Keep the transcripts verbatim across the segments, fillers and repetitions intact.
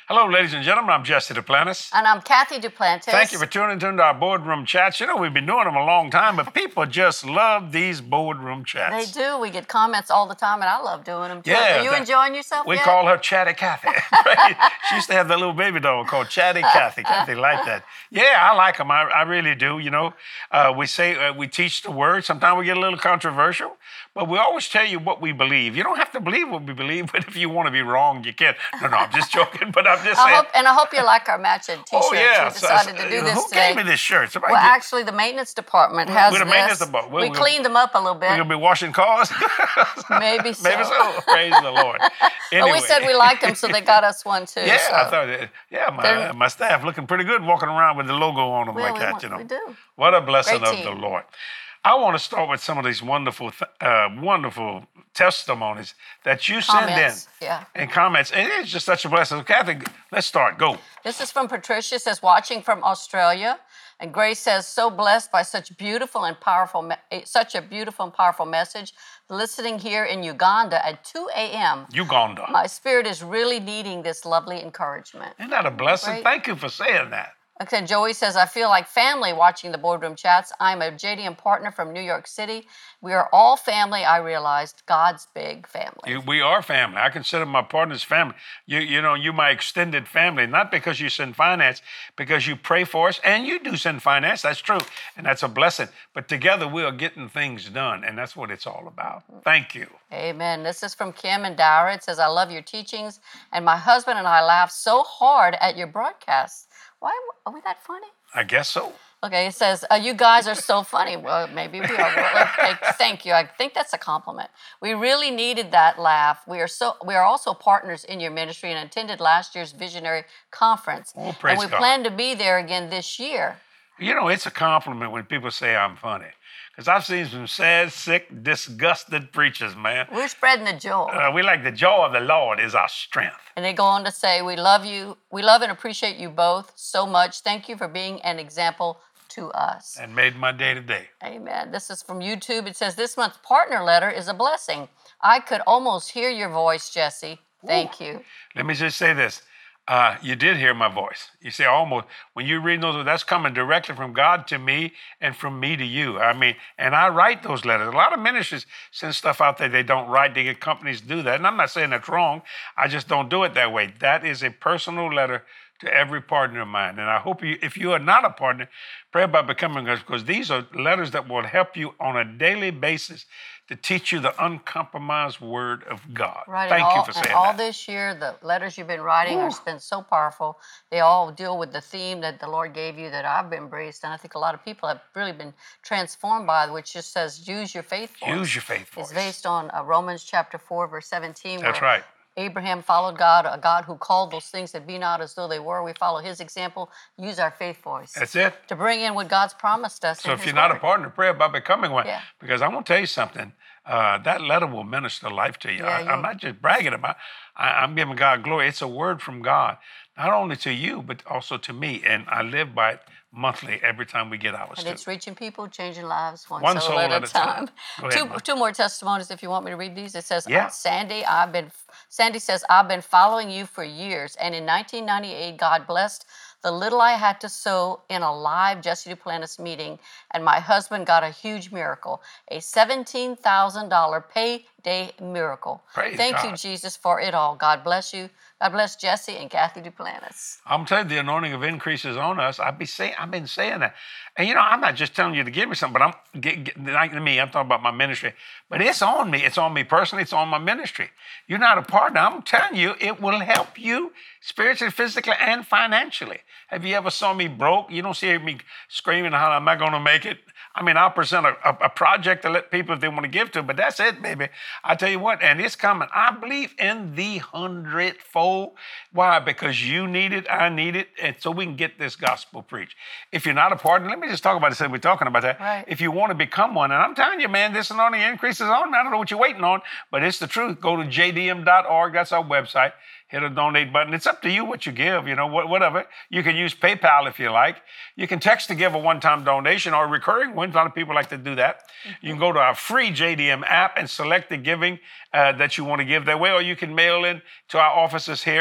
Hello, ladies and gentlemen. I'm Jesse Duplantis. And I'm Kathy Duplantis. Thank you for tuning into our boardroom chats. You know, we've been doing them a long time, but people just love these boardroom chats. They do. We get comments all the time, and I love doing them too. Yeah, Are you that, enjoying yourself We yet? call her Chatty Kathy. She used to have that little baby doll called Chatty Kathy. Kathy liked that. Yeah, I like them. I, I really do. You know, uh, we say uh, we teach the word. Sometimes we get a little controversial, but we always tell you what we believe. You don't have to believe what we believe, but if you want to be wrong, you can. No, no, I'm just joking, but I'm just I saying. hope, and I hope you like our matching T-shirts. Oh, yeah. We decided so, to do you know, this who today. gave me this shirt? Somebody Well, get- actually, the maintenance department has With the this. maintenance department. We We're cleaned them up a little bit. We're going to be washing cars? Maybe so. Maybe so. Praise the Lord. Anyway. But we said we liked them, so they got us one too. Yeah, so. I thought, it, yeah, my, my staff looking pretty good walking around with the logo on them Well, like we that, want- you know. we do. What a blessing Great of the team. Lord. I want to start with some of these wonderful, th- uh, wonderful testimonies that you send Comments, in. yeah. And comments. And it's just such a blessing. Kathy, let's start. Go. This is from Patricia, says, watching from Australia. And Grace says, so blessed by such beautiful and powerful, me- eh, such a beautiful and powerful message. Listening here in Uganda at two a.m. Uganda. My spirit is really needing this lovely encouragement. Isn't that a blessing? Great. Thank you for saying that. Okay, Joey says, I feel like family watching the boardroom chats. I'm a J D M partner from New York City. We are all family, I realized. God's big family. You, we are family. I consider my partners family. You, you know, you my extended family, not because you send finance, because you pray for us, and you do send finance. That's true, and that's a blessing. But together we are getting things done, and that's what it's all about. Thank you. Amen. This is from Kim and Dara. It says, I love your teachings, and my husband and I laugh so hard at your broadcasts. Why are we that funny? I guess so. Okay, it says, uh, you guys are so funny. Well, maybe we are. Well, okay, thank you. I think that's a compliment. We really needed that laugh. We are so. We are also partners in your ministry and attended last year's Visionary Conference. Oh, praise and we God. plan to be there again this year. You know, it's a compliment when people say I'm funny. Because I've seen some sad, sick, disgusted preachers, man. We're spreading the joy. Uh, we like the joy of the Lord is our strength. And they go on to say, we love you. We love and appreciate you both so much. Thank you for being an example to us. And made my day to day. Amen. This is from YouTube. It says, this month's partner letter is a blessing. I could almost hear your voice, Jesse. Thank you. Let me just say this. Uh, you did hear my voice. You say almost, when you read those, that's coming directly from God to me and from me to you. I mean, and I write those letters. A lot of ministries send stuff out there they don't write. They get companies to do that. And I'm not saying that's wrong. I just don't do it that way. That is a personal letter to every partner of mine. And I hope you, if you are not a partner, pray about becoming us, because these are letters that will help you on a daily basis to teach you the uncompromised word of God. Right. Thank and you all, for saying and all that. this year, the letters you've been writing Ooh. have been so powerful. They all deal with the theme that the Lord gave you that I've embraced. And I think a lot of people have really been transformed by, which just says, use your faith voice. Use your faith It's voice. based on uh, Romans chapter four, verse seventeen. That's where right. Abraham followed God, a God who called those things that be not as though they were. We follow his example, use our faith voice That's it. to bring in what God's promised us. So in if his you're not a word. partner, pray about becoming one. Yeah. Because I'm going to tell you something. Uh, that letter will minister life to you. Yeah, I, you- I'm not just bragging about I, I'm giving God glory. It's a word from God, not only to you, but also to me. And I live by it monthly every time we get ours And too. it's reaching people, changing lives, one, One soul, soul at, at a a time. time. Go ahead, two, Mom. two more testimonies if you want me to read these. It says, Yeah. uh, Sandy, I've been, Sandy says, I've been following you for years. And in nineteen ninety-eight, God blessed the little I had to sow in a live Jesse Duplantis meeting. And my husband got a huge miracle, a seventeen thousand dollars payday miracle. Praise Thank you, God. Jesus, for it all. God bless you. God bless Jesse and Kathy Duplantis. I'm telling you, the anointing of increase is on us. I've been saying, I've been saying that, and you know, I'm not just telling you to give me something, but I'm get, get, like me. I'm talking about my ministry, but it's on me. It's on me personally. It's on my ministry. You're not a partner. I'm telling you, it will help you spiritually, physically, and financially. Have you ever saw me broke? You don't see me screaming, "How am I going to make it?" I mean, I'll present a, a, a project to let people if they want to give to, but that's it, baby. I tell you what, and it's coming. I believe in the hundredfold. Why? Because you need it, I need it, and so we can get this gospel preached. If you're not a partner, let me just talk about it since we're talking about that. Right. If you want to become one, and I'm telling you, man, this anointing increase is on. I don't know what you're waiting on, but it's the truth. Go to j d m dot org. That's our website. Hit a donate button. It's up to you what you give, you know, whatever. You can use PayPal if you like. You can text to give a one-time donation or a recurring one. A lot of people like to do that. Mm-hmm. You can go to our free J D M app and select the giving uh, that you want to give that way, or you can mail in to our offices here.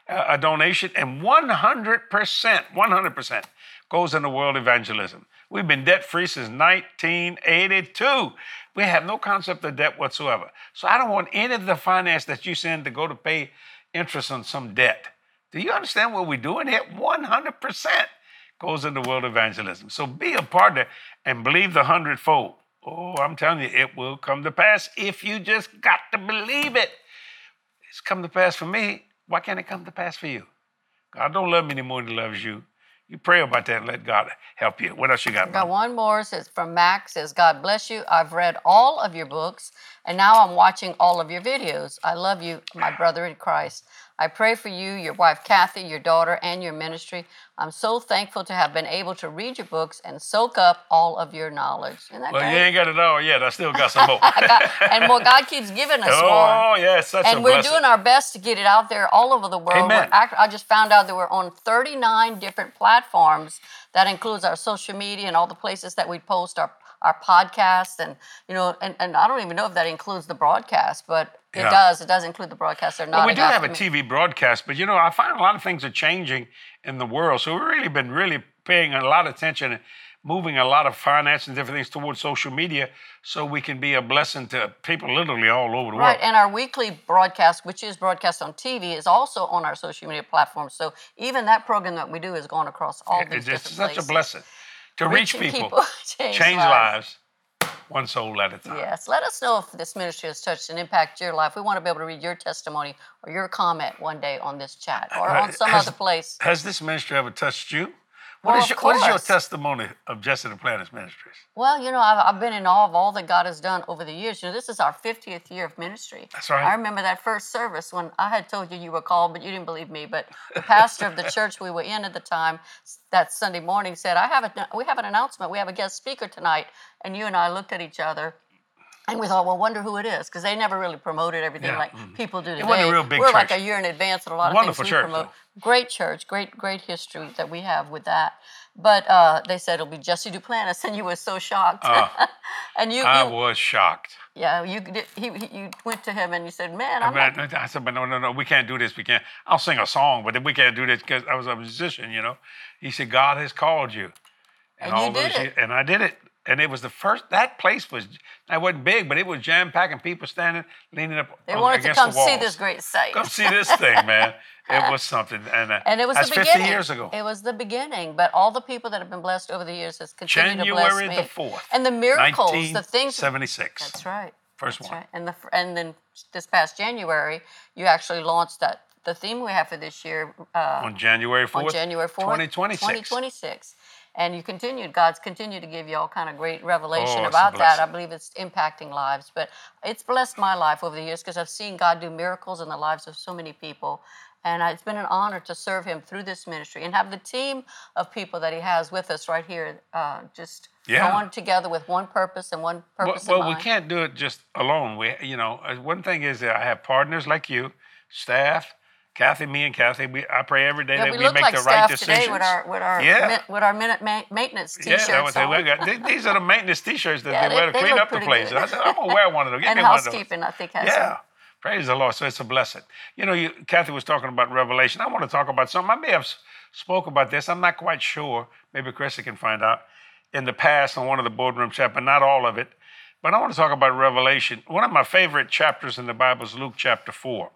uh, a donation, and one hundred percent, one hundred percent goes into world evangelism. We've been debt-free since nineteen eighty-two. We have no concept of debt whatsoever. So I don't want any of the finance that you send to go to pay interest on some debt. Do you understand what we're doing here? one hundred percent goes into world evangelism. So be a partner and believe the hundredfold. Oh, I'm telling you, it will come to pass if you just got to believe it. It's come to pass for me. Why can't it come to pass for you? God don't love me any more than he loves you. You pray about that and let God help you. What else you got? Got one more. Says from Max. Says, God bless you. I've read all of your books, and now I'm watching all of your videos. I love you, my brother in Christ. I pray for you, your wife Kathy, your daughter, and your ministry. I'm so thankful to have been able to read your books and soak up all of your knowledge. Isn't that well, great? You ain't got it all yet. I still got some more. God, and more. God keeps giving us oh, more. Oh, yeah, it's such and a we're blessing. doing our best to get it out there all over the world. Amen. We're act- I just found out that we're on thirty-nine different platforms. That includes our social media and all the places that we post our our podcast, and you know, and, and I don't even know if that includes the broadcast, but it Yeah. does. It does include the broadcast. They're Well, not. we do have a T V broadcast, but you know, I find a lot of things are changing in the world. So we've really been really paying a lot of attention and moving a lot of finance and different things towards social media so we can be a blessing to people literally all over the Right, world. and our weekly broadcast, which is broadcast on T V, is also on our social media platforms. So even that program that we do is going across all It- these it's different such places. a blessing to reach Reaching people, people, change change lives. lives, one soul at a time. Yes, let us know if this ministry has touched and impacted your life. We want to be able to read your testimony or your comment one day on this chat or Uh, on some has- other place. Has this ministry ever touched you? What Well, is of your, what is your course. testimony of Jesse the Planner's Ministries? Well, you know, I've, I've been in awe of all that God has done over the years. You know, this is our fiftieth year of ministry. That's right. I remember that first service when I had told you you were called, but you didn't believe me. But the pastor of the church we were in at the time, that Sunday morning, said, "I have a, we have an announcement. We have a guest speaker tonight." And you and I looked at each other. And we thought, well, wonder who it is, because they never really promoted everything Yeah. like Mhm. people do today. It wasn't a real big We're like church. a year in advance of a lot of Wonderful things we church, promote. though. Great church, great, great history that we have with that. But uh, they said it'll be Jesse Duplantis, and you were so shocked. Uh, and you, I you was shocked. yeah, you did, he, he, you went to him and you said, "Man, I, I'm not." mean, I said, but no, no, no, we can't do this. We can't. I'll sing a song, but then we can't do this because I was a musician, you know. He said, God has called you. And you did it. years- and I did it. And it was the first, that place was, it wasn't big, but it was jam-packed and people standing, leaning up They on- wanted to against come the walls. see this great sight. Come see this thing, man. It was something. And, uh, And it was that's the fifty beginning. years ago. It was the beginning. But all the people that have been blessed over the years has continued to bless January me. the fourth. And the miracles, the things. seventy-six. That's right. First That's one. right. And the and then this past January, you actually launched that the theme we have for this year uh, On January fourth. on January fourth, twenty twenty-six. twenty twenty-six. And you continued, God's continued to give you all kind of great revelation Oh, it's a about that. I blessing. believe it's impacting lives. But it's blessed my life over the years because I've seen God do miracles in the lives of so many people. And it's been an honor to serve him through this ministry and have the team of people that he has with us right here uh, just Yeah. going together with one purpose and one Well, purpose well in we mind. can't do it just alone. We, you know, uh, one thing is that I have partners like you, staff, Kathy, me and Kathy. We, I pray every day Yeah, that we we look make like the right staff decisions. today with our with our Yeah. min- with our minute ma- maintenance Yeah, T-shirts that was it. on. We got, th- these are the maintenance T-shirts that Yeah, they, they- wear to they clean look up the pretty place. good. I said, I'm gonna wear one of those. Give And me one of housekeeping, those. I think, has Yeah, some. praise the Lord. So it's a blessing. You know, you, Kathy was talking about Revelation. I want to talk about something. I may have s- spoke about this. I'm not quite sure. Maybe Chrissy can find out. In the past, on one of the boardroom chats, but not all of it. But I want to talk about Revelation. One of my favorite chapters in the Bible is Luke chapter four.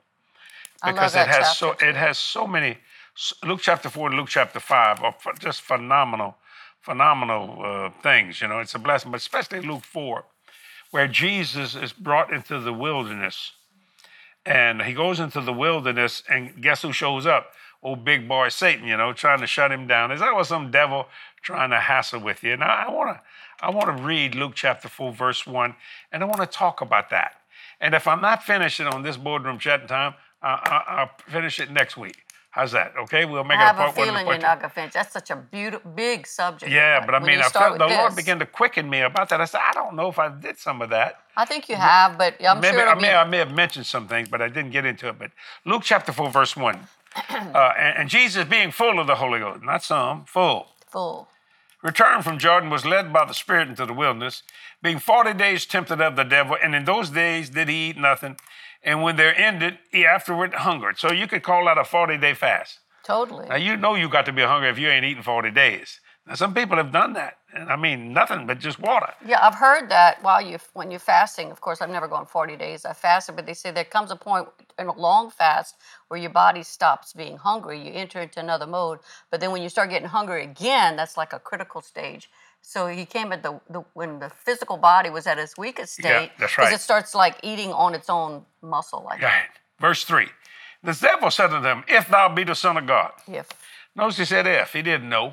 I love Because that it has so chapter, it too. has so many. Luke chapter four and Luke chapter five are ph- just phenomenal, phenomenal uh, things. You know, it's a blessing, but especially Luke four, where Jesus is brought into the wilderness, and he goes into the wilderness, and guess who shows up? Old big boy Satan, you know, trying to shut him down. Is that was some devil trying to hassle with you? Now I want to, I want to read Luke chapter four, verse one, and I want to talk about that. And if I'm not finishing on this boardroom chat time, I, I, I'll finish it next week. How's that? Okay, we'll make I it a have a part one. feeling you're not going to finish. That's such a beautiful, big subject. Yeah, Like, but I when mean, you I start felt the with Lord this, began to quicken me about that. I said, I don't know if I did some of that. I think you have, but I'm Maybe sure I it'll may, be. I may have mentioned some things, but I didn't get into it. But Luke chapter four, verse one. uh, and, and Jesus, being full of the Holy Ghost, not some, full, Full. returned from Jordan, was led by the Spirit into the wilderness, being forty days tempted of the devil. And in those days did he eat nothing. and when they're ended, he afterward hungered. So you could call that a forty-day fast. Totally. Now, you know you got to be hungry if you ain't eating forty days. Now, some people have done that. And I mean, nothing but just water. Yeah, I've heard that while you when you're fasting. Of course, I've never gone forty days. I fasted, but they say there comes a point in a long fast where your body stops being hungry. You enter into another mode. But then when you start getting hungry again, that's like a critical stage. So he came at the, the when the physical body was at its weakest state. Yeah, that's right. Because it starts like eating on its own muscle. Like Right. Verse three. The devil said to them, if thou be the Son of God. If. Notice he said if. He didn't know.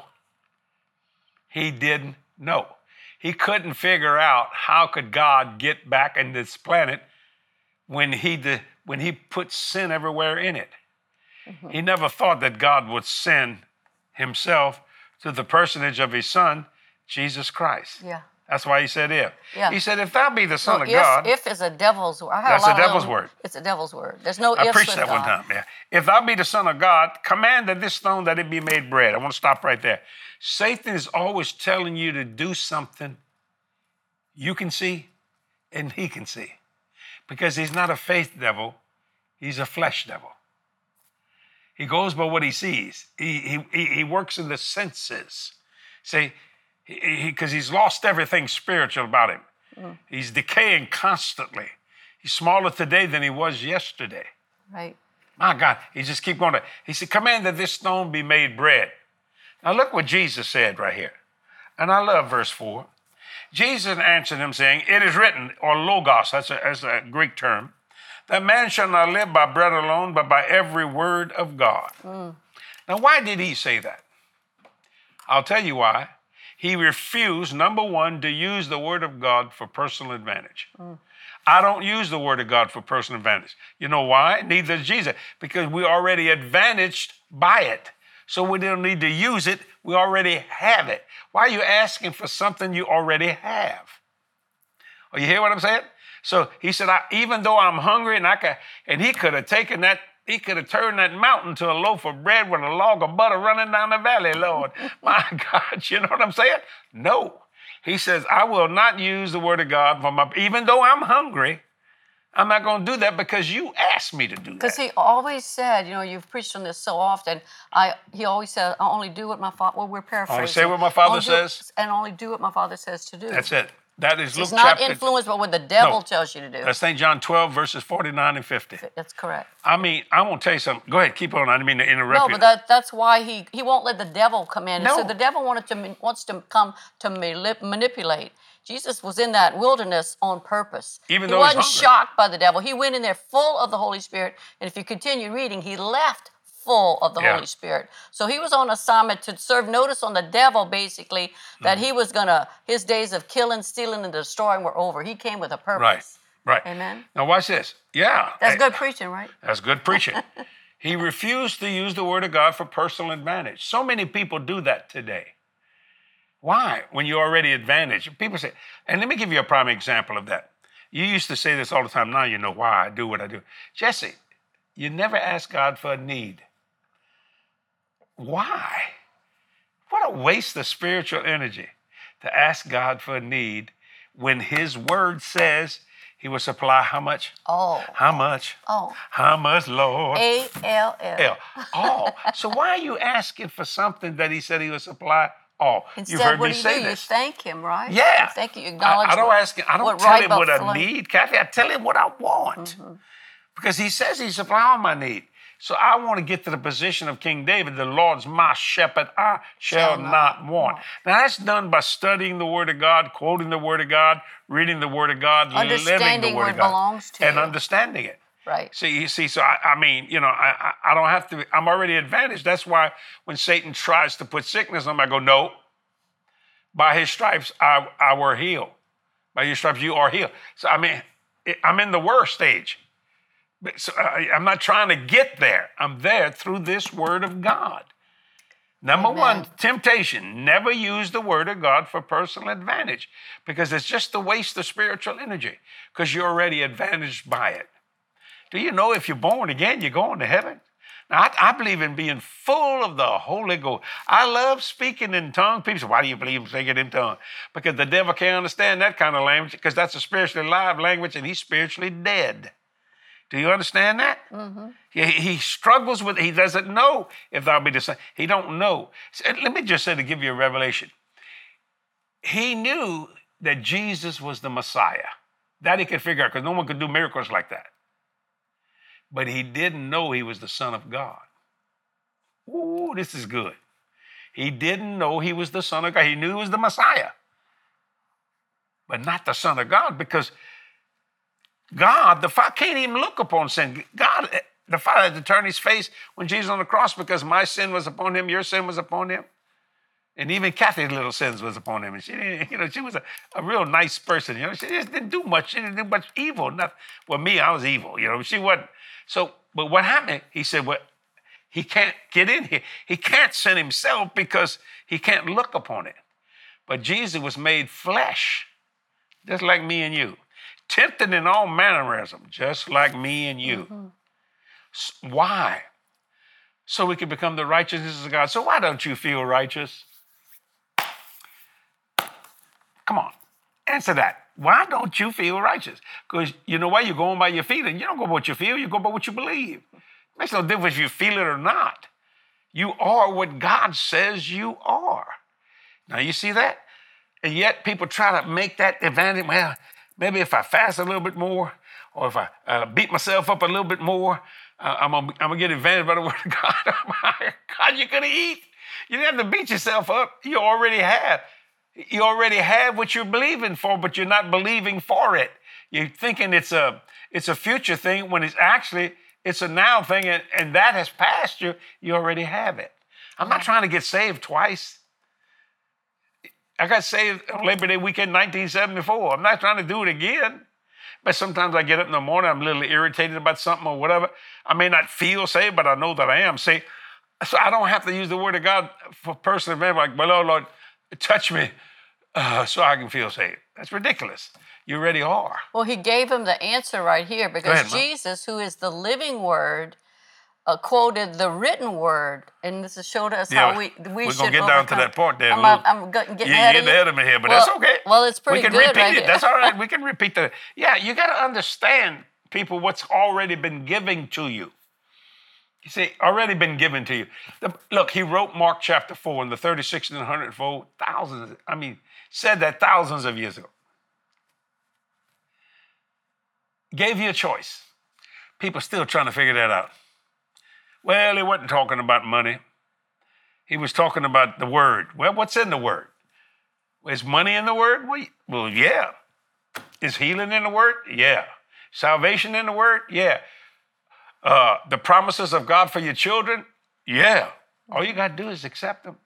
He didn't know. He couldn't figure out how could God get back in this planet when he did, when he put sin everywhere in it. Mm-hmm. He never thought that God would send himself to the personage of his son, Jesus Christ. Yeah. That's why he said if. Yeah. He said, if thou be the Son so of if, God. If is a devil's word. That's a devil's little, word. It's a devil's word. There's no I ifs preached with that God. one time. Yeah. If thou be the Son of God, command that this stone that it be made bread. I want to stop right there. Satan is always telling you to do something you can see and he can see. Because he's not a faith devil, he's a flesh devil. He goes by what he sees. He, he, he works in the senses. See, because he, he, he's lost everything spiritual about him. Mm. He's decaying constantly. He's smaller today than he was yesterday. Right. My God, he just keep going. To, he said, command that this stone be made bread. Now look what Jesus said right here. And I love verse four. Jesus answered him saying, it is written, or logos, that's a, that's a Greek term, that man shall not live by bread alone, but by every word of God. Mm. Now, why did he say that? I'll tell you why. He refused, number one, to use the word of God for personal advantage. Mm. I don't use the word of God for personal advantage. You know why? Neither does Jesus. Because we're already advantaged by it. So we don't need to use it. We already have it. Why are you asking for something you already have? Oh, you hear what I'm saying? So he said, I, even though I'm hungry, and I could, and he could have taken that, he could have turned that mountain to a loaf of bread with a log of butter running down the valley, Lord. My God, you know what I'm saying? No. He says, I will not use the word of God for my, even though I'm hungry, I'm not going to do that because you asked me to do that. Because he always said, you know, you've preached on this so often. I he always said, I only do what my father, well, we're paraphrasing. Only say what my father only says. Do, and only do what my father says to do. That's it. That is Luke He's not chapter, influenced by what the devil no, tells you to do. That's Saint John twelve, verses forty-nine and fifty. That's correct. I mean, I want to tell you something. Go ahead, keep on. I didn't mean to interrupt no, you. but that, that's why he, he won't let the devil come in. No. So the devil wanted to wants to come to manip- manipulate. Jesus was in that wilderness on purpose. Even he though wasn't he's hungry. shocked by the devil. He went in there full of the Holy Spirit. And if you continue reading, he left full of the Yeah. Holy Spirit. So he was on assignment to serve notice on the devil, basically, that mm-hmm. he was going to, his days of killing, stealing, and destroying were over. He came with a purpose. Right, right. Amen? Now watch this. Yeah. That's hey, good preaching, right? That's good preaching. He refused to use the word of God for personal advantage. So many people do that today. Why? When you're already advantaged. People say, and let me give you a prime example of that. You used to say this all the time. Now you know why I do what I do. Jesse, you never ask God for a need. Why? What a waste of spiritual energy to ask God for a need when his word says he will supply how much? Oh. How much? Oh. How much, Lord? A L L. L. All. So why are you asking for something that he said he would supply all? Instead, You've heard what me do you say do? this. You thank him, right? Yeah. You thank you. You acknowledge I, I don't what, ask him. I don't what tell right him what I flowing. need, Kathy. I tell him what I want. Mm-hmm. Because he says he supply all my need. So I want to get to the position of King David, the Lord's my shepherd, I shall, shall not, not want. want. Now that's done by studying the Word of God, quoting the Word of God, reading the Word of God, living the Word of God. Belongs to and you. understanding it. Right. See, you see, so I, I mean, you know, I, I I don't have to, I'm already advantaged. That's why when Satan tries to put sickness on me, I go, no, by his stripes I, I were healed. By your stripes you are healed. So I mean, it, I'm in the worst stage. So I, I'm not trying to get there. I'm there through this word of God. Number Amen. one, temptation. Never use the word of God for personal advantage because it's just a waste of spiritual energy because you're already advantaged by it. Do you know if you're born again, you're going to heaven? Now, I, I believe in being full of the Holy Ghost. I love speaking in tongues. People say, why do you believe in speaking in tongues? Because the devil can't understand that kind of language because that's a spiritually alive language and he's spiritually dead. Do you understand that? Mm-hmm. He, he struggles with, he doesn't know if thou be the son. He don't know. So let me just say to give you a revelation. He knew that Jesus was the Messiah. That he could figure out because no one could do miracles like that. But he didn't know he was the Son of God. Ooh, this is good. He didn't know he was the Son of God. He knew he was the Messiah, but not the Son of God because God, the Father, can't even look upon sin. God, the Father had to turn his face when Jesus was on the cross because my sin was upon him, your sin was upon him. And even Kathy's little sins was upon him. And she didn't, you know, she was a, a real nice person. You know, she just didn't do much. She didn't do much evil. Nothing. Well, me, I was evil. You know, she wasn't. So, but what happened? He said, well, he can't get in here. He can't sin himself because he can't look upon it. But Jesus was made flesh, just like me and you. Tempted in all mannerism, just like me and you. Mm-hmm. Why? So we can become the righteousness of God. So why don't you feel righteous? Come on, answer that. Why don't you feel righteous? Because you know why? You're going by your feeling. You don't go by what you feel, you go by what you believe. It makes no difference if you feel it or not. You are what God says you are. Now you see that? And yet people try to make that advantage. Well, maybe if I fast a little bit more, or if I uh, beat myself up a little bit more, uh, I'm going to get advantage by the word of God. God, you're going to eat. You don't have to beat yourself up. You already have. You already have what you're believing for, but you're not believing for it. You're thinking it's a it's a future thing when it's actually, it's a now thing, and, and that has passed you. You already have it. I'm not trying to get saved twice. I got saved on Labor Day weekend nineteen seventy-four. I'm not trying to do it again. But sometimes I get up in the morning, I'm a little irritated about something or whatever. I may not feel saved, but I know that I am saved. So I don't have to use the word of God for personal event like, well, oh, Lord, touch me uh, so I can feel saved. That's ridiculous. You already are. Well, he gave him the answer right here because ahead, Jesus, who is the living word, uh, quoted the written word, and this has showed us Yeah, how we we we're should gonna get overcome. down to that part there. I'm, Luke. I'm getting You ahead get of you. ahead of me here, but well, that's okay. Well, it's pretty we can good repeat right it. here. That's all right. We can repeat that. Yeah, you got to understand, people, what's already been given to you. You see, already been given to you. The, look, he wrote Mark chapter four in the thirty-sixth and one hundredth fold, thousands, I mean, said that thousands of years ago. Gave you a choice. People still trying to figure that out. Well, he wasn't talking about money. He was talking about the word. Well, what's in the word? Is money in the word? Well, well, yeah. Is healing in the word? Yeah. Salvation in the word? Yeah. Uh, the promises of God for your children? Yeah. All you got to do is accept them.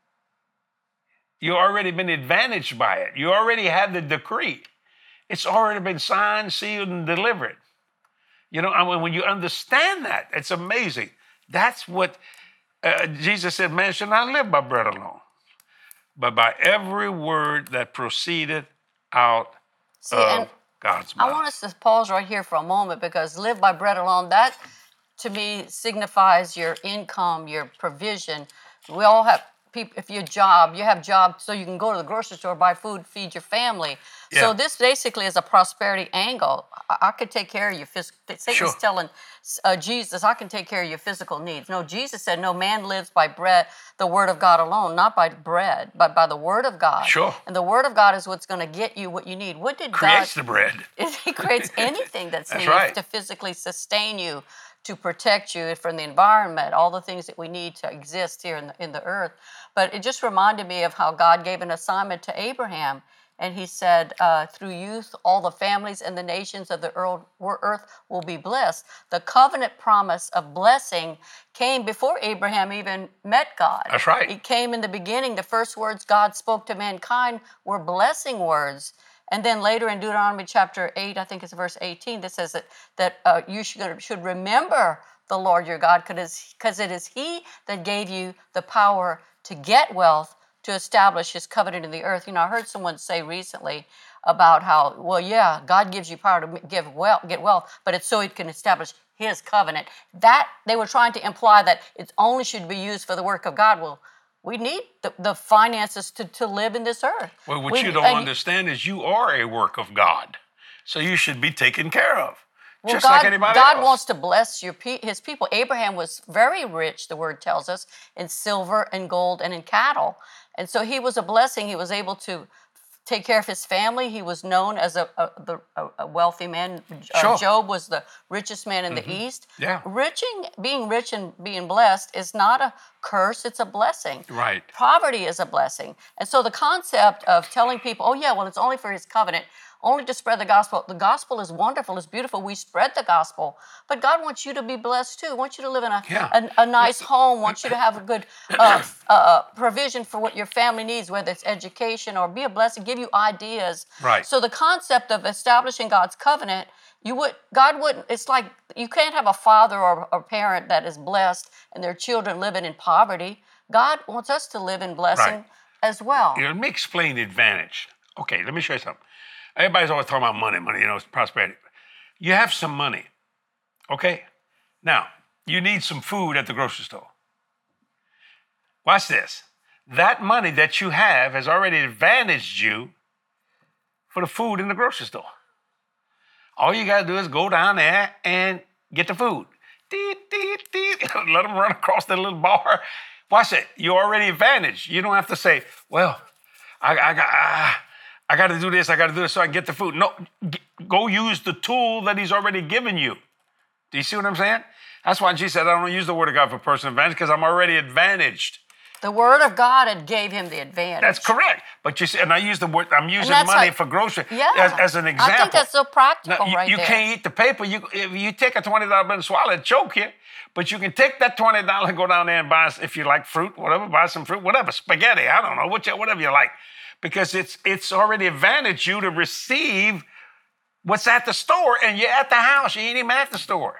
You've already been advantaged by it. You already have the decree. It's already been signed, sealed, and delivered. You know, I mean, when you understand that, it's amazing. That's what uh, Jesus said, man shall not live by bread alone, but by every word that proceeded out See, of and God's mouth. I want us to pause right here for a moment because live by bread alone, that to me signifies your income, your provision. We all have people, if your job, you have jobs so you can go to the grocery store, buy food, feed your family. Yeah. So this basically is a prosperity angle. I, I could take care of your physical, Satan's Sure. telling uh, Jesus, I can take care of your physical needs. No, Jesus said, no, man lives by bread, the word of God alone, not by bread, but by the word of God. Sure. And the word of God is what's going to get you what you need. What did Creates God... the bread. He creates anything that's, That's needed right. to physically sustain you, to protect you from the environment, all the things that we need to exist here in the, in the earth. But it just reminded me of how God gave an assignment to Abraham. And he said, uh, through youth, all the families and the nations of the earth will be blessed. The covenant promise of blessing came before Abraham even met God. That's right. It came in the beginning. The first words God spoke to mankind were blessing words. And then later in Deuteronomy chapter eight, I think it's verse eighteen, that says that, that uh, you should, should remember the Lord your God because it is he that gave you the power to get wealth, to establish his covenant in the earth. You know, I heard someone say recently about how, well, yeah, God gives you power to give wealth, get wealth, but it's so he can establish his covenant. That, they were trying to imply that it only should be used for the work of God. Well, we need the, the finances to, to live in this earth. Well, what we, you don't and, understand is you are a work of God. So you should be taken care of. Well, just God, like anybody God else. wants to bless your pe- his people. Abraham was very rich, the word tells us, in silver and gold and in cattle. And so he was a blessing. He was able to take care of his family. He was known as a, a, the- a, a wealthy man. Uh, Sure. Job was the richest man in the East. Yeah. Riching, being rich and being blessed is not a curse, it's a blessing. Right. Poverty is a blessing. And so the concept of telling people, oh, yeah, well, it's only for his covenant, only to spread the gospel. The gospel is wonderful, it's beautiful. We spread the gospel. But God wants you to be blessed too. Wants you to live in a, Yeah. a, a nice home, wants you to have a good uh, uh, provision for what your family needs, whether it's education or be a blessing, give you ideas. Right. So the concept of establishing God's covenant, you would God wouldn't, it's like you can't have a father or a parent that is blessed and their children living in poverty. God wants us to live in blessing Right. as well. You know, let me explain the advantage. Okay, let me show you something. Everybody's always talking about money, money, you know, it's prosperity. You have some money, okay? Now, you need some food at the grocery store. Watch this. That money that you have has already advantaged you for the food in the grocery store. All you got to do is go down there and get the food. Deet, deet, deet. Let them run across that little bar. Watch it. You're already advantaged. You don't have to say, well, I, I got... I, I got to do this, I got to do this so I can get the food. No, g- go use the tool that he's already given you. Do you see what I'm saying? That's why Jesus said, I don't use the word of God for personal advantage because I'm already advantaged. The word of God had gave him the advantage. That's correct. But you see, and I use the word, I'm using that's money how- for grocery Yeah. as, as an example. I think that's so practical Now, you, right you there. can't eat the paper. You, if you take a twenty dollar bill and swallow it, choke you. But you can take that twenty dollars and go down there and buy, if you like fruit, whatever, buy some fruit, whatever, spaghetti, I don't know, which- whatever you like. Because it's it's already advantaged you to receive what's at the store, and you're at the house. You ain't even at the store.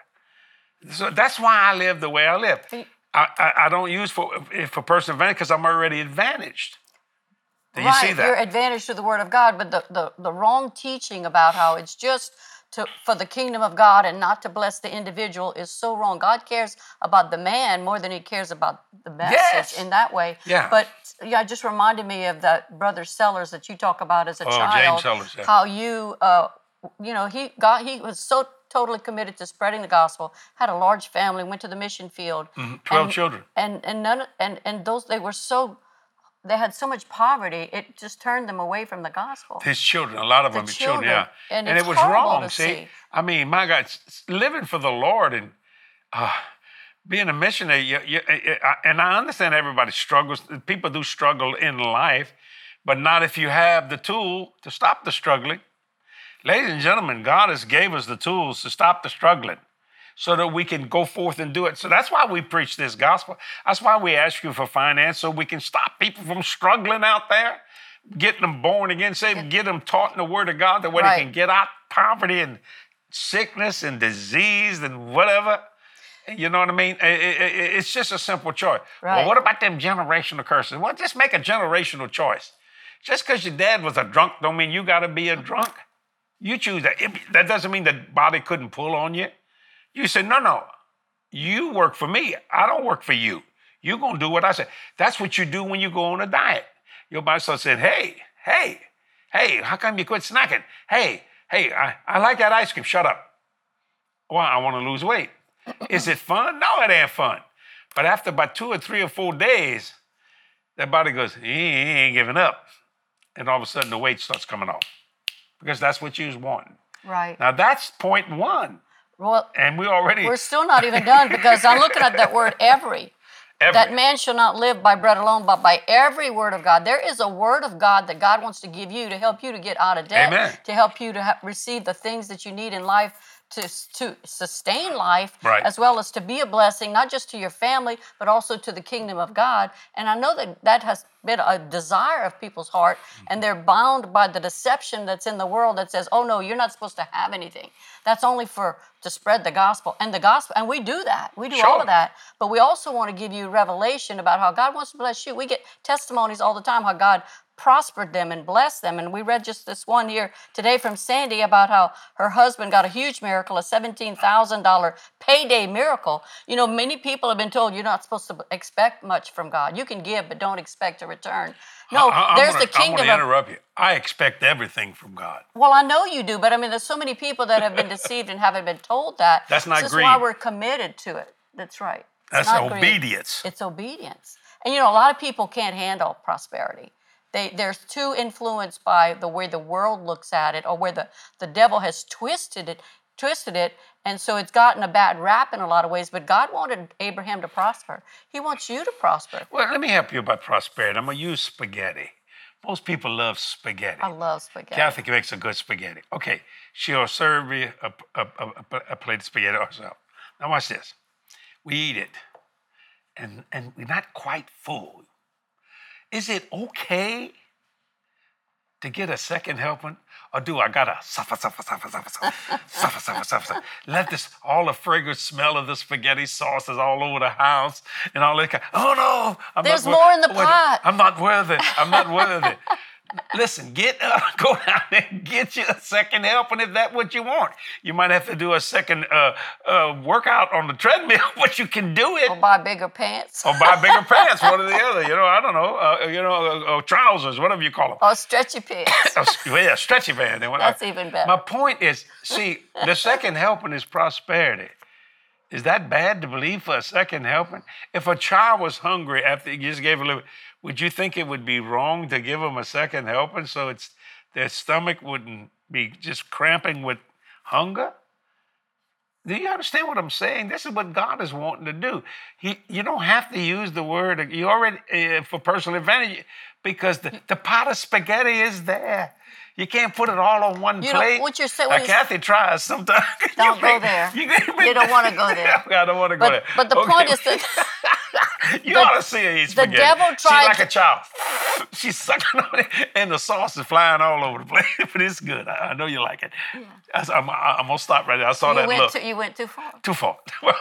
So that's why I live the way I live. I, I, I don't use for for personal advantage because I'm already advantaged. Do you right, see that? you're advantaged to the word of God, but the, the, the wrong teaching about how it's just to, for the kingdom of God and not to bless the individual is so wrong. God cares about the man more than he cares about the message Yes. in that way. Yeah. But yeah, it just reminded me of that brother Sellers that you talk about as a Oh, child. James Sellers, yeah. How you, uh, you know, he got he was so totally committed to spreading the gospel. Had a large family, went to the mission field. twelve and, children. And and none and and those they were so. They had so much poverty, it just turned them away from the gospel. His children, a lot of The them, his children, yeah. children. And it it's was horrible wrong, to see? see. I mean, my God, s- s- living for the Lord and uh, being a missionary, you, you, I- and I understand everybody struggles. People do struggle in life, but not if you have the tool to stop the struggling. Ladies and gentlemen, God has gave us the tools to stop the struggling so that we can go forth and do it. So that's why we preach this gospel. That's why we ask you for finance, so we can stop people from struggling out there, getting them born again, saved, get them taught in the word of God, that way Right. they can get out poverty and sickness and disease and whatever. You know what I mean? I- I- I- It's just a simple choice. Well, Right. what about them generational curses? Well, just make a generational choice. Just because your dad was a drunk don't mean you got to be a drunk. You choose that. It- that doesn't mean the body couldn't pull on you. You say, no, no, you work for me. I don't work for you. You're going to do what I say. That's what you do when you go on a diet. Your body starts saying, hey, hey, hey, how come you quit snacking? Hey, hey, I, I like that ice cream. Shut up. Well, I want to lose weight. Is it fun? No, it ain't fun. But after about two or three or four days, that body goes, he ain't, he ain't giving up. And all of a sudden, the weight starts coming off because that's what you was wanting. Right. Now, that's point one. Well, And we already... we're still not even done because I'm looking at that word every. every- That man shall not live by bread alone, but by every word of God. There is a word of God that God wants to give you to help you to get out of debt, Amen. to help you to ha- receive the things that you need in life to, to sustain life, Right. as well as to be a blessing, not just to your family, but also to the kingdom of God. And I know that that has been a desire of people's heart, and they're bound by the deception that's in the world that says, oh no, you're not supposed to have anything. That's only for to spread the gospel. And the gospel, and we do that. We do all Sure. of that. But we also want to give you revelation about how God wants to bless you. We get testimonies all the time how God prospered them and blessed them. And we read just this one here today from Sandy about how her husband got a huge miracle, a seventeen thousand dollars payday miracle. You know, many people have been told you're not supposed to expect much from God. You can give, but don't expect a return. No, I- I'm there's gonna- the kingdom I'm going of... to interrupt you. I expect everything from God. Well, I know you do, but I mean, there's so many people that have been deceived and haven't been told that. That's not This greed. is why we're committed to it. That's right. It's That's not greed. obedience. It's obedience. And you know, a lot of people can't handle prosperity. They, they're too influenced by the way the world looks at it, or where the, the devil has twisted it, twisted it, and so it's gotten a bad rap in a lot of ways. But God wanted Abraham to prosper. He wants you to prosper. Well, let me help you about prosperity. I'm going to use spaghetti. Most people love spaghetti. I love spaghetti. Kathy makes a good spaghetti. Okay, she'll serve you a, a, a, a plate of spaghetti herself. Now watch this. We eat it, and, and we're not quite full. Is it okay to get a second helping? Or do I gotta suffer, suffer, suffer, suffer, suffer, suffer, suffer, suffer, suffer, let this, all the fragrant smell of the spaghetti sauce is all over the house and all that kind. Oh no, I'm There's not more in the wait, pot. I'm not worthy. I'm not worthy. Listen, get up, go down there and get you a second helping if that's what you want. You might have to do a second uh, uh, workout on the treadmill, but you can do it. Or buy bigger pants. Or buy bigger pants, one or the other. You know, I don't know. Uh, you know, uh, uh, trousers, whatever you call them. Or stretchy pants. Yeah, stretchy band. That's even better. My point is, see, the second helping is prosperity. Is that bad to believe for a second helping? If a child was hungry after you just gave a little, would you think it would be wrong to give them a second helping so it's their stomach wouldn't be just cramping with hunger? Do you understand what I'm saying? This is what God is wanting to do. He, you don't have to use the word you already uh, for personal advantage because the, the pot of spaghetti is there. You can't put it all on one you plate. Know, what you're saying? Like Kathy tries sometimes. Don't you go make, there. You, you don't want to go there. I don't want to go but, there. But the okay. point is that you the, ought to see her eat spaghetti. The devil tried. She's like to, a child. She's sucking on it, and the sauce is flying all over the place. But it's good. I, I know you like it. Yeah. I, I'm, I'm gonna stop right there. I saw you that went look. Too, you went too far. Too far.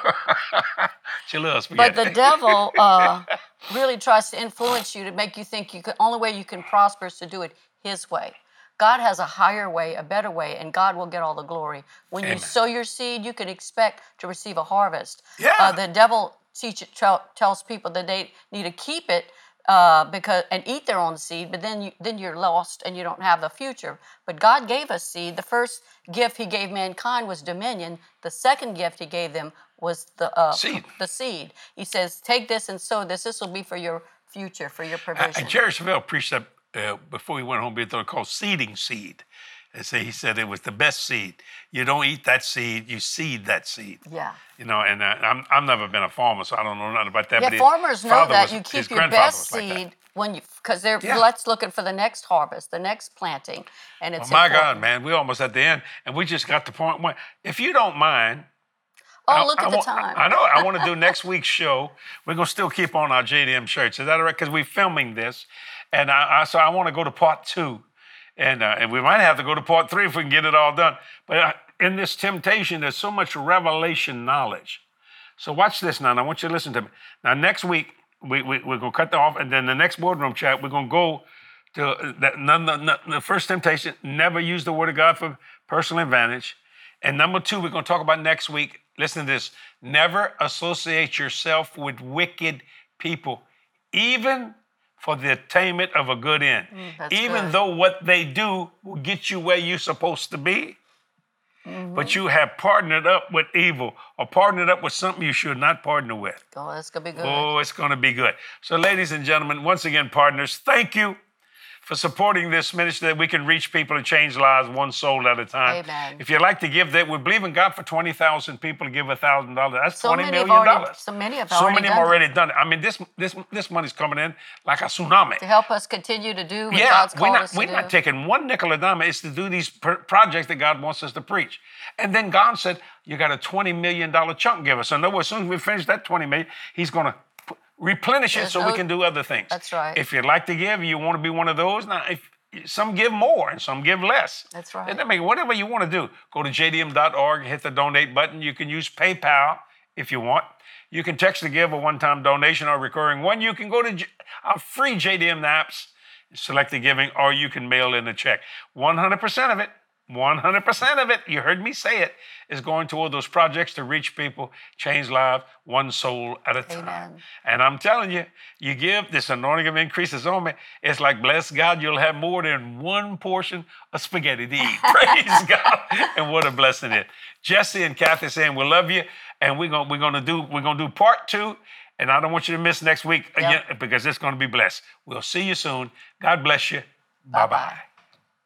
She loves spaghetti. But the devil uh, really tries to influence you to make you think you can. Only way you can prosper is to do it His way. God has a higher way, a better way, and God will get all the glory. When Amen. You sow your seed, you can expect to receive a harvest. Yeah. Uh, the devil teach, tell, tells people that they need to keep it uh, because and eat their own seed, but then you, then you're lost and you don't have the future. But God gave us seed. The first gift He gave mankind was dominion. The second gift He gave them was the uh, seed. The seed. He says, "Take this and sow this. This will be for your future, for your provision." Uh, Jerry Savelle preached that. Uh, before he went home, he thought it called seeding seed. And so he said it was the best seed. You don't eat that seed, you seed that seed. Yeah. You know, and uh, I'm, I've never been a farmer, so I don't know nothing about that. Yeah, but farmers know that. Was, you keep your best seed like when you, because they're yeah. let's looking for the next harvest, the next planting. And it's well, my important. God, man, we're almost at the end, and we just got the point one. If you don't mind, Oh, I, look I at the want, time. I know. I want to do next week's show. We're going to still keep on our J D M shirts. Is that all right? Because we're filming this. And I, I, so I want to go to part two. And, uh, and we might have to go to part three if we can get it all done. But uh, in this temptation, there's so much revelation knowledge. So watch this now. And I want you to listen to me. Now, next week, we, we, we're going to cut that off. And then the next boardroom chat, we're going to go to uh, that, none, none, the first temptation, never use the word of God for personal advantage. And number two, we're going to talk about next week. Listen to this. Never associate yourself with wicked people, even for the attainment of a good end. Mm, even good. though what they do will get you where you're supposed to be, mm-hmm. but you have partnered up with evil or partnered up with something you should not partner with. Oh, that's going to be good. Oh, it's going to be good. So ladies and gentlemen, once again, partners, thank you for supporting this ministry that we can reach people and change lives one soul at a time. Amen. If you'd like to give that, we believe in God for twenty thousand people to give one thousand dollars. That's so twenty many million already, dollars. So many have so already many done have already it. done it. I mean, this this this money's coming in like a tsunami. To help us continue to do what yeah, God's we're called not, us to we're do. not taking one nickel a dime. It's to do these pr- projects that God wants us to preach. And then God said, you got a twenty million dollars chunk giver. So in other words, as soon as we finish that twenty million dollars, He's going to replenish it There's so no, we can do other things. That's right. If you'd like to give, you want to be one of those. Now, if some give more and some give less. That's right. It doesn't make, whatever you want to do, go to j d m dot org, hit the donate button. You can use PayPal if you want. You can text to give a one-time donation or recurring one. You can go to J- our free J D M apps, select the giving, or you can mail in a check. one hundred percent of it, one hundred percent of it, you heard me say it, is going toward those projects to reach people, change lives, one soul at a time. Amen. And I'm telling you, you give, this anointing of increase is on me. It's like, bless God, you'll have more than one portion of spaghetti to eat. Praise God. And what a blessing it is. Jesse and Kathy saying, we love you. And we're going we're gonna do we're gonna do part two. And I don't want you to miss next week again, Yep. because it's going to be blessed. We'll see you soon. God bless you. Bye-bye. Bye-bye.